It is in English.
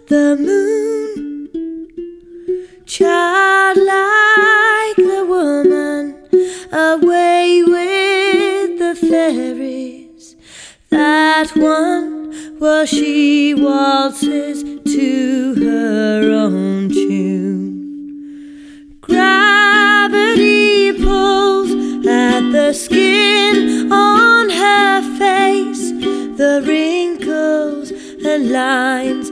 the moon, childlike the woman, away with the fairies. That one, while she waltzes to her own tune. Gravity pulls at the skin on her face, the wrinkles and lines